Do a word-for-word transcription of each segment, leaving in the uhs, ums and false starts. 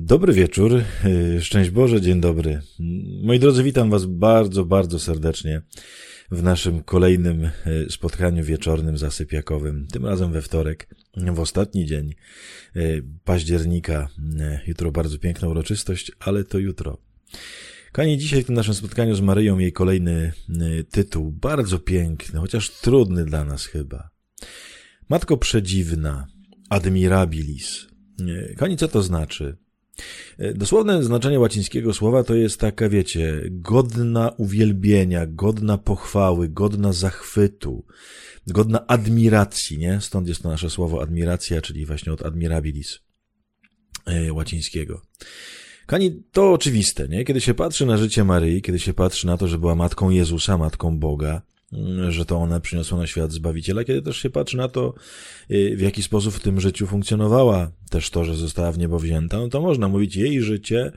Dobry wieczór, szczęść Boże, dzień dobry. Moi drodzy, witam was bardzo, bardzo serdecznie w naszym kolejnym spotkaniu wieczornym zasypiakowym. Tym razem we wtorek, w ostatni dzień października. Jutro bardzo piękna uroczystość, ale to jutro. Kochani, dzisiaj w tym naszym spotkaniu z Maryją jej kolejny tytuł, bardzo piękny, chociaż trudny dla nas chyba. Matko Przedziwna, Admirabilis. Kochani, co to znaczy? Dosłowne znaczenie łacińskiego słowa to jest taka, wiecie, godna uwielbienia, godna pochwały, godna zachwytu, godna admiracji, nie? Stąd jest to nasze słowo admiracja, czyli właśnie od admirabilis łacińskiego. Kochani, to oczywiste, nie? Kiedy się patrzy na życie Maryi, kiedy się patrzy na to, że była matką Jezusa, matką Boga, że to ona przyniosła na świat Zbawiciela, kiedy też się patrzy na to, w jaki sposób w tym życiu funkcjonowała, też to, że została w niebo wzięta, no to można mówić, jej życie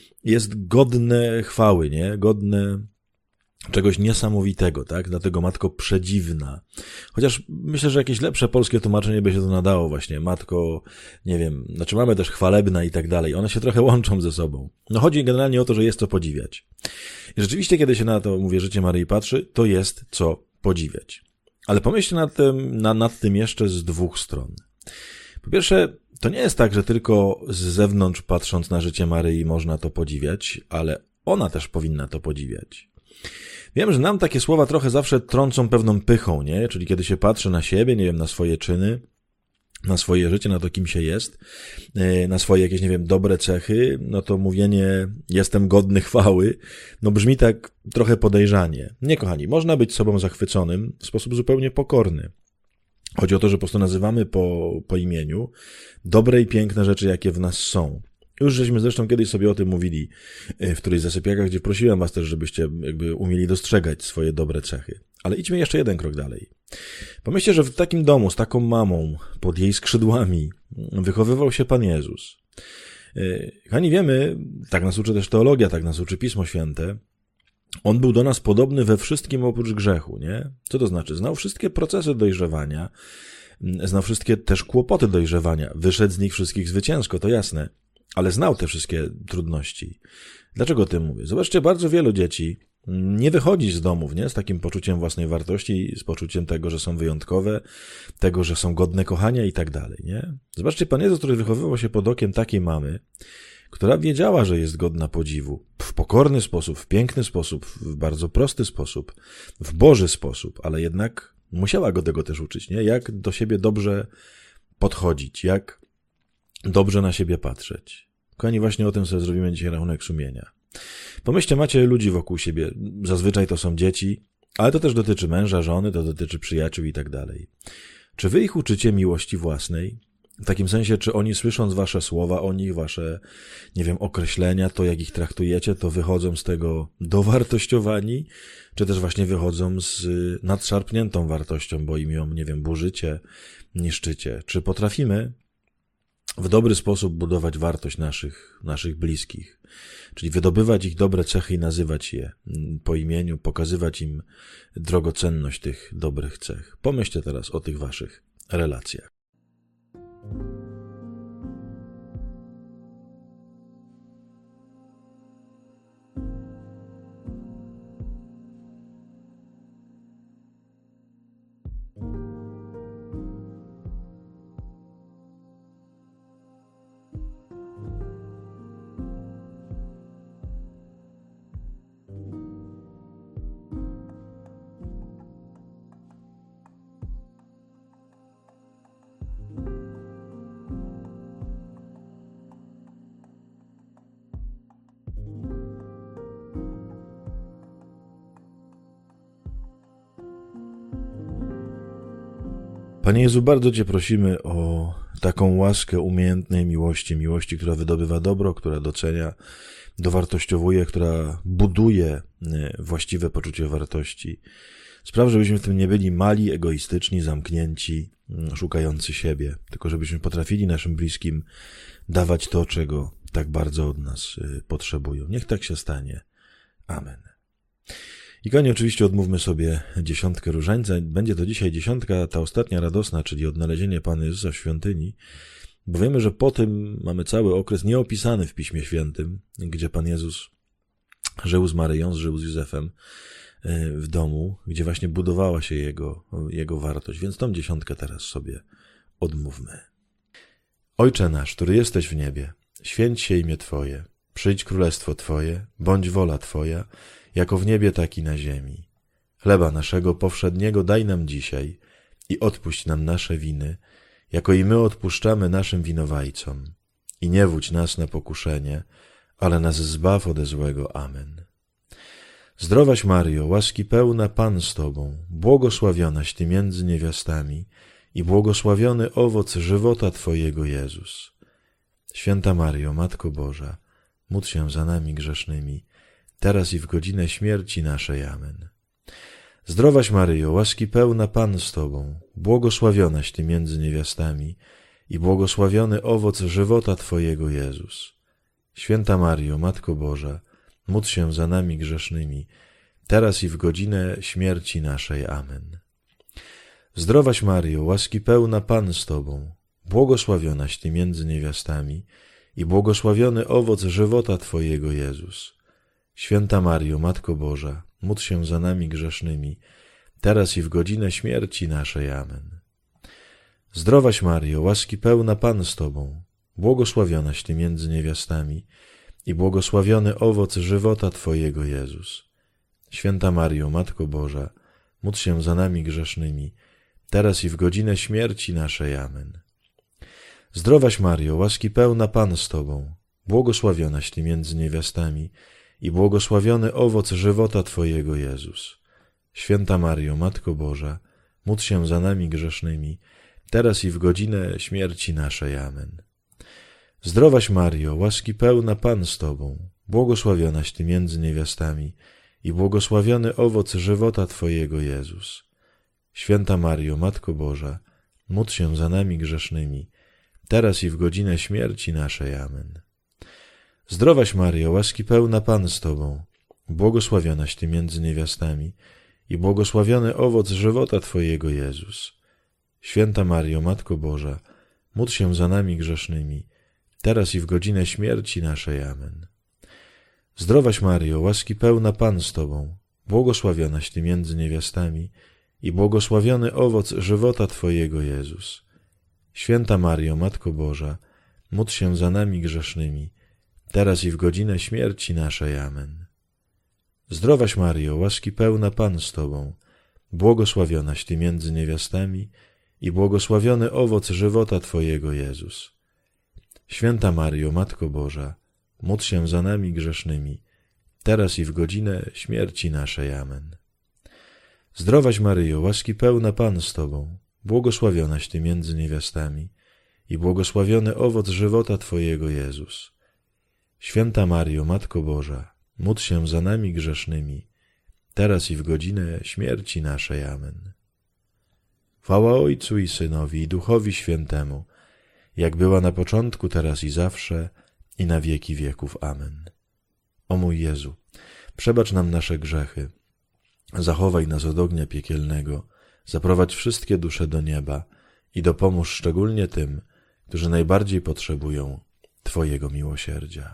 jest godne chwały, nie? Godne czegoś niesamowitego, tak? Dlatego Matko Przedziwna. Chociaż myślę, że jakieś lepsze polskie tłumaczenie by się to nadało właśnie. Matko, nie wiem, znaczy mamy też chwalebna i tak dalej. One się trochę łączą ze sobą. No chodzi generalnie o to, że jest co podziwiać. I rzeczywiście, kiedy się na to, mówię, życie Maryi patrzy, to jest co podziwiać. Ale pomyślcie nad tym, na, nad tym jeszcze z dwóch stron. Po pierwsze, to nie jest tak, że tylko z zewnątrz patrząc na życie Maryi można to podziwiać, ale ona też powinna to podziwiać. Wiem, że nam takie słowa trochę zawsze trącą pewną pychą, nie? Czyli kiedy się patrzy na siebie, nie wiem, na swoje czyny, na swoje życie, na to, kim się jest, na swoje jakieś, nie wiem, dobre cechy, no to mówienie jestem godny chwały, no brzmi tak trochę podejrzanie. Nie, kochani, można być sobą zachwyconym w sposób zupełnie pokorny. Chodzi o to, że po prostu nazywamy po, po imieniu dobre i piękne rzeczy, jakie w nas są. Już żeśmy zresztą kiedyś sobie o tym mówili w którejś zasypiakach, gdzie prosiłem was też, żebyście jakby umieli dostrzegać swoje dobre cechy. Ale idźmy jeszcze jeden krok dalej. Pomyślcie, że w takim domu z taką mamą, pod jej skrzydłami wychowywał się Pan Jezus. Kochani, wiemy, tak nas uczy też teologia, tak nas uczy Pismo Święte, on był do nas podobny we wszystkim oprócz grzechu, nie? Co to znaczy? Znał wszystkie procesy dojrzewania, znał wszystkie też kłopoty dojrzewania, wyszedł z nich wszystkich zwycięsko, to jasne. Ale znał te wszystkie trudności. Dlaczego o tym mówię? Zobaczcie, bardzo wielu dzieci nie wychodzi z domów, nie? Z takim poczuciem własnej wartości, z poczuciem tego, że są wyjątkowe, tego, że są godne kochania i tak dalej, nie? Zobaczcie, Pan Jezus, który wychowywał się pod okiem takiej mamy, która wiedziała, że jest godna podziwu. W pokorny sposób, w piękny sposób, w bardzo prosty sposób, w Boży sposób, ale jednak musiała go tego też uczyć, nie? Jak do siebie dobrze podchodzić, jak dobrze na siebie patrzeć. Kochani, właśnie o tym sobie zrobimy dzisiaj rachunek sumienia. Pomyślcie, macie ludzi wokół siebie, zazwyczaj to są dzieci, ale to też dotyczy męża, żony, to dotyczy przyjaciół i tak dalej. Czy wy ich uczycie miłości własnej? W takim sensie, czy oni słysząc wasze słowa o nich, wasze, nie wiem, określenia, to jak ich traktujecie, to wychodzą z tego dowartościowani, czy też właśnie wychodzą z nadszarpniętą wartością, bo im ją, nie wiem, burzycie, niszczycie? Czy potrafimy w dobry sposób budować wartość naszych, naszych bliskich, czyli wydobywać ich dobre cechy i nazywać je po imieniu, pokazywać im drogocenność tych dobrych cech. Pomyślcie teraz o tych waszych relacjach. Panie Jezu, bardzo Cię prosimy o taką łaskę umiejętnej miłości, miłości, która wydobywa dobro, która docenia, dowartościowuje, która buduje właściwe poczucie wartości. Spraw, żebyśmy w tym nie byli mali, egoistyczni, zamknięci, szukający siebie, tylko żebyśmy potrafili naszym bliskim dawać to, czego tak bardzo od nas potrzebują. Niech tak się stanie. Amen. I konie oczywiście odmówmy sobie dziesiątkę różańca. Będzie to dzisiaj dziesiątka, ta ostatnia radosna, czyli odnalezienie Pana Jezusa w świątyni. Bo wiemy, że po tym mamy cały okres nieopisany w Piśmie Świętym, gdzie Pan Jezus żył z Maryją, żył z Józefem w domu, gdzie właśnie budowała się jego, jego wartość. Więc tą dziesiątkę teraz sobie odmówmy. Ojcze nasz, który jesteś w niebie, święć się imię Twoje, przyjdź królestwo Twoje, bądź wola Twoja, jako w niebie, tak i na ziemi. Chleba naszego powszedniego daj nam dzisiaj i odpuść nam nasze winy, jako i my odpuszczamy naszym winowajcom. I nie wódź nas na pokuszenie, ale nas zbaw ode złego. Amen. Zdrowaś Maryjo, łaski pełna, Pan z Tobą, błogosławionaś Ty między niewiastami i błogosławiony owoc żywota Twojego, Jezus. Święta Maryjo, Matko Boża, módl się za nami grzesznymi, teraz i w godzinę śmierci naszej. Amen. Zdrowaś Maryjo, łaski pełna, Pan z Tobą, błogosławionaś Ty między niewiastami i błogosławiony owoc żywota Twojego, Jezus. Święta Maryjo, Matko Boża, módl się za nami grzesznymi, teraz i w godzinę śmierci naszej. Amen. Zdrowaś Maryjo, łaski pełna, Pan z Tobą, błogosławionaś Ty między niewiastami i błogosławiony owoc żywota Twojego, Jezus. Święta Maryjo, Matko Boża, módl się za nami grzesznymi, teraz i w godzinę śmierci naszej. Amen. Zdrowaś Maryjo, łaski pełna, Pan z Tobą, błogosławionaś Ty między niewiastami i błogosławiony owoc żywota Twojego, Jezus. Święta Maryjo, Matko Boża, módl się za nami grzesznymi, teraz i w godzinę śmierci naszej. Amen. Zdrowaś Maryjo, łaski pełna, Pan z Tobą, błogosławionaś Ty między niewiastami i błogosławiony owoc żywota Twojego, Jezus. Święta Maryjo, Matko Boża, módl się za nami grzesznymi, teraz i w godzinę śmierci naszej. Amen. Zdrowaś Maryjo, łaski pełna, Pan z Tobą, błogosławionaś Ty między niewiastami i błogosławiony owoc żywota Twojego, Jezus. Święta Maryjo, Matko Boża, módl się za nami grzesznymi, teraz i w godzinę śmierci naszej. Amen. Zdrowaś Maryjo, łaski pełna, Pan z Tobą, błogosławionaś Ty między niewiastami i błogosławiony owoc żywota Twojego, Jezus. Święta Maryjo, Matko Boża, módl się za nami grzesznymi, teraz i w godzinę śmierci naszej. Amen. Zdrowaś Maryjo, łaski pełna, Pan z Tobą, błogosławionaś Ty między niewiastami i błogosławiony owoc żywota Twojego, Jezus. Święta Maryjo, Matko Boża, módl się za nami grzesznymi, teraz i w godzinę śmierci naszej. Amen. Zdrowaś Maryjo, łaski pełna, Pan z Tobą, błogosławionaś Ty między niewiastami i błogosławiony owoc żywota Twojego, Jezus. Święta Maryjo, Matko Boża, módl się za nami grzesznymi, teraz i w godzinę śmierci naszej. Amen. Zdrowaś Maryjo, łaski pełna, Pan z Tobą, błogosławionaś Ty między niewiastami i błogosławiony owoc żywota Twojego, Jezus. Święta Maryjo, Matko Boża, módl się za nami grzesznymi, teraz i w godzinę śmierci naszej. Amen. Chwała Ojcu i Synowi i Duchowi Świętemu, jak była na początku, teraz i zawsze, i na wieki wieków. Amen. O mój Jezu, przebacz nam nasze grzechy, zachowaj nas od ognia piekielnego, zaprowadź wszystkie dusze do nieba i dopomóż szczególnie tym, którzy najbardziej potrzebują Twojego miłosierdzia.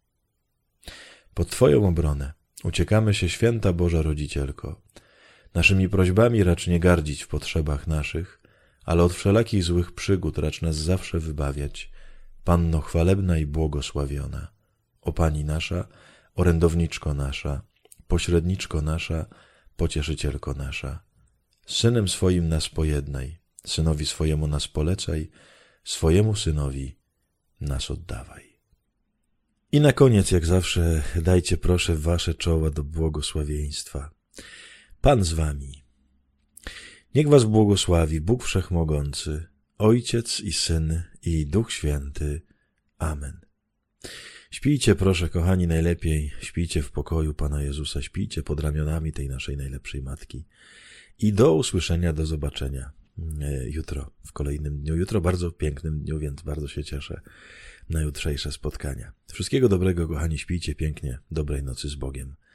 Pod Twoją obronę uciekamy się, Święta Boża Rodzicielko. Naszymi prośbami racz nie gardzić w potrzebach naszych, ale od wszelakich złych przygód racz nas zawsze wybawiać, Panno chwalebna i błogosławiona. O Pani nasza, orędowniczko nasza, pośredniczko nasza, pocieszycielko nasza. Z Synem swoim nas pojednaj, Synowi swojemu nas polecaj, swojemu Synowi nas oddawaj. I na koniec, jak zawsze, dajcie proszę wasze czoła do błogosławieństwa. Pan z wami. Niech was błogosławi Bóg Wszechmogący, Ojciec i Syn i Duch Święty. Amen. Śpijcie, proszę, kochani, najlepiej. Śpijcie w pokoju Pana Jezusa, śpijcie pod ramionami tej naszej najlepszej Matki. I do usłyszenia, do zobaczenia jutro, w kolejnym dniu. Jutro bardzo pięknym dniu, więc bardzo się cieszę na jutrzejsze spotkania. Wszystkiego dobrego, kochani, śpijcie pięknie. Dobrej nocy z Bogiem.